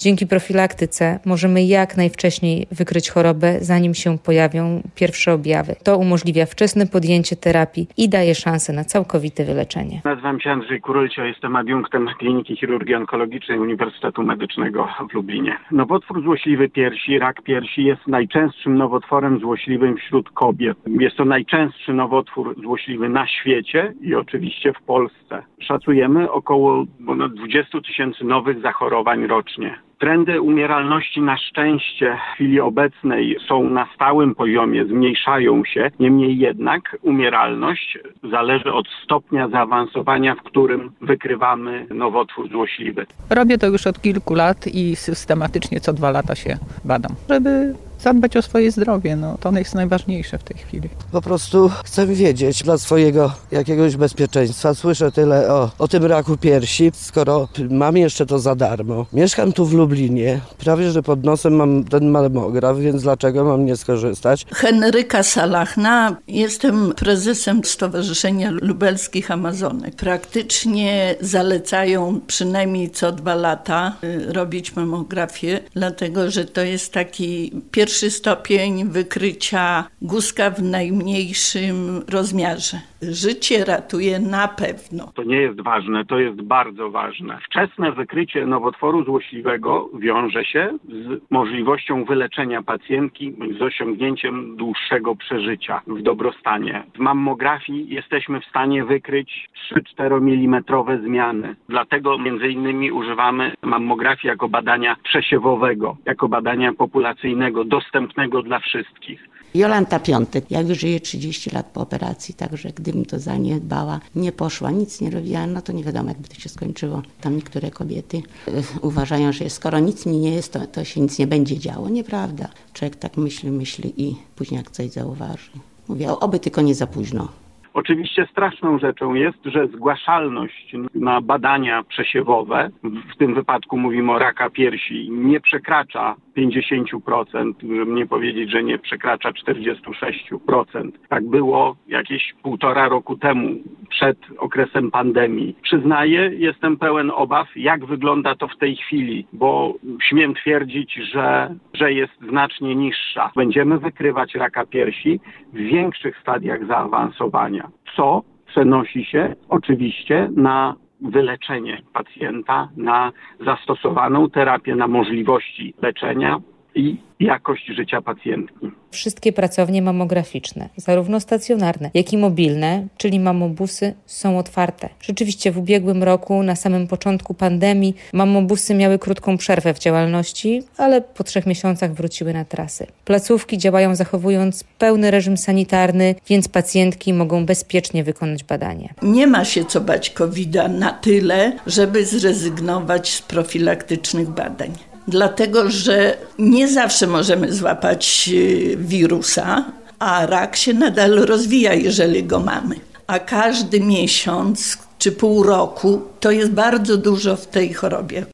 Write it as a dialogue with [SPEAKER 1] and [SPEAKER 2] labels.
[SPEAKER 1] Dzięki profilaktyce możemy jak najwcześniej wykryć chorobę, zanim się pojawią pierwsze objawy. To umożliwia wczesne podjęcie terapii i daje szansę na całkowite wyleczenie.
[SPEAKER 2] Nazywam się Andrzej Kurylcio, jestem adiunktem Kliniki Chirurgii Onkologicznej Uniwersytetu Medycznego w Lublinie. Nowotwór złośliwy piersi, rak piersi jest najczęstszym nowotworem złośliwym wśród kobiet. Jest to najczęstszy nowotwór złośliwy na świecie i oczywiście w Polsce. Szacujemy około ponad 20 000 nowych zachorowań rocznie. Trendy umieralności na szczęście w chwili obecnej są na stałym poziomie, zmniejszają się. Niemniej jednak umieralność zależy od stopnia zaawansowania, w którym wykrywamy nowotwór złośliwy.
[SPEAKER 3] Robię to już od kilku lat i systematycznie co 2 lata się badam, żeby zadbać o swoje zdrowie. To jest najważniejsze w tej chwili.
[SPEAKER 4] Po prostu chcę wiedzieć dla swojego jakiegoś bezpieczeństwa. Słyszę tyle o tym raku piersi, skoro mam jeszcze to za darmo. Mieszkam tu w Lublinie, prawie że pod nosem mam ten mamograf, więc dlaczego mam nie skorzystać?
[SPEAKER 5] Henryka Salachna, jestem prezesem Stowarzyszenia Lubelskich Amazonek. Praktycznie zalecają przynajmniej co 2 lata robić mamografię, dlatego że to jest taki pierwszy stopień wykrycia guzka w najmniejszym rozmiarze. Życie ratuje na pewno.
[SPEAKER 2] To nie jest ważne, to jest bardzo ważne. Wczesne wykrycie nowotworu złośliwego wiąże się z możliwością wyleczenia pacjentki, z osiągnięciem dłuższego przeżycia w dobrostanie. W mammografii jesteśmy w stanie wykryć 3-4 mm zmiany. Dlatego między innymi używamy mammografii jako badania przesiewowego, jako badania populacyjnego, dostępnego dla wszystkich.
[SPEAKER 6] Jolanta Piątek. Ja już żyję 30 lat po operacji, także gdybym to zaniedbała, nie poszła, nic nie robiła, to nie wiadomo, jakby to się skończyło. Tam niektóre kobiety uważają, że skoro nic mi nie jest, to się nic nie będzie działo. Nieprawda. Człowiek tak myśli i później jak coś zauważy. Mówię, oby tylko nie za późno.
[SPEAKER 2] Oczywiście straszną rzeczą jest, że zgłaszalność na badania przesiewowe, w tym wypadku mówimy o raka piersi, nie przekracza 50%, żeby nie powiedzieć, że nie przekracza 46%. Tak było jakieś 1,5 roku temu, przed okresem pandemii. Przyznaję, jestem pełen obaw, jak wygląda to w tej chwili, bo śmiem twierdzić, że jest znacznie niższa. Będziemy wykrywać raka piersi w większych stadiach zaawansowania, co przenosi się oczywiście na wyleczenie pacjenta, na zastosowaną terapię, na możliwości leczenia i jakość życia pacjentki.
[SPEAKER 1] Wszystkie pracownie mammograficzne, zarówno stacjonarne, jak i mobilne, czyli mammobusy, są otwarte. Rzeczywiście w ubiegłym roku, na samym początku pandemii, mammobusy miały krótką przerwę w działalności, ale po 3 miesiącach wróciły na trasy. Placówki działają zachowując pełny reżim sanitarny, więc pacjentki mogą bezpiecznie wykonać badanie.
[SPEAKER 5] Nie ma się co bać COVID-a na tyle, żeby zrezygnować z profilaktycznych badań. Dlatego, że nie zawsze możemy złapać wirusa, a rak się nadal rozwija, jeżeli go mamy. A każdy miesiąc czy pół roku to jest bardzo dużo w tej chorobie.